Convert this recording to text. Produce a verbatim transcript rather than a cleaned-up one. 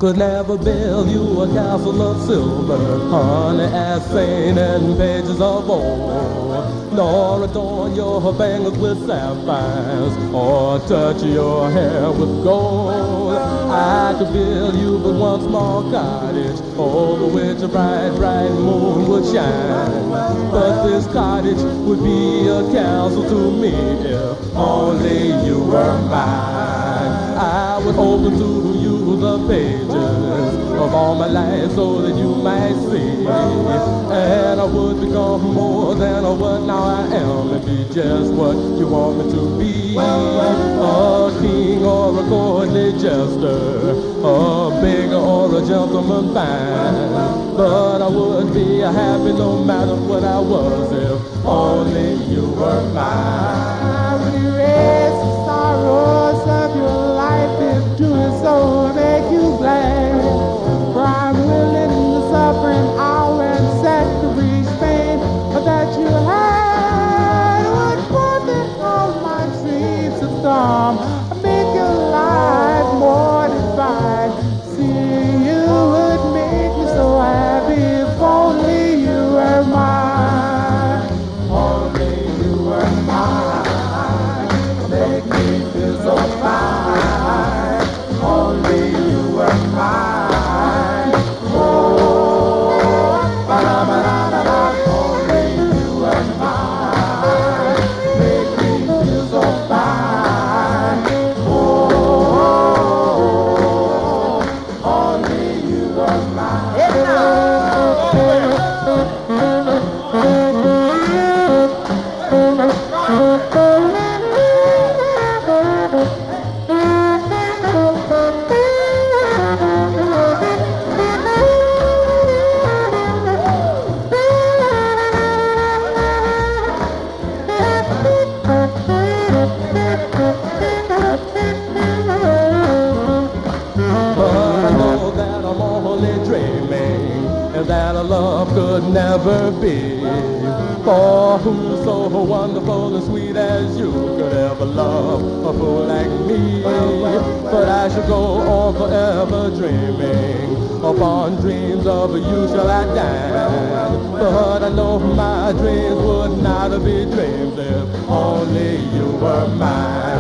could never build you a castle of silver, honey, as saint and pages of old, nor adorn your fingers with sapphires, or touch your hair with gold. I could build you but one small cottage, over which a bright, bright moon would shine. But this cottage would be a castle to me if only you were mine. I would open to you the pages of all my life so that you might see, and I would become more than what now I am and be just what you want me to be. A king or a courtly jester, a beggar or a gentleman fine, but I would be happy no matter what I was if only you were mine. Erase the sorrows of your life if doing so make you glad. For I'm willing to suffer an hour and set to reach pain that you had. What more than all my dreams of storm, make your life more divine. Seeing you would make me so happy if only you were mine. Only you were mine, make me feel so fine. Only you were mine. Oh, ba-da-ba-da-da-da. Only you were mine, make me feel so fine. Oh, only you were mine. That a love could never be. For who so wonderful and sweet as you could ever love a fool like me? But I shall go on forever dreaming, upon dreams of you shall I die. But I know my dreams would not be dreams if only you were mine.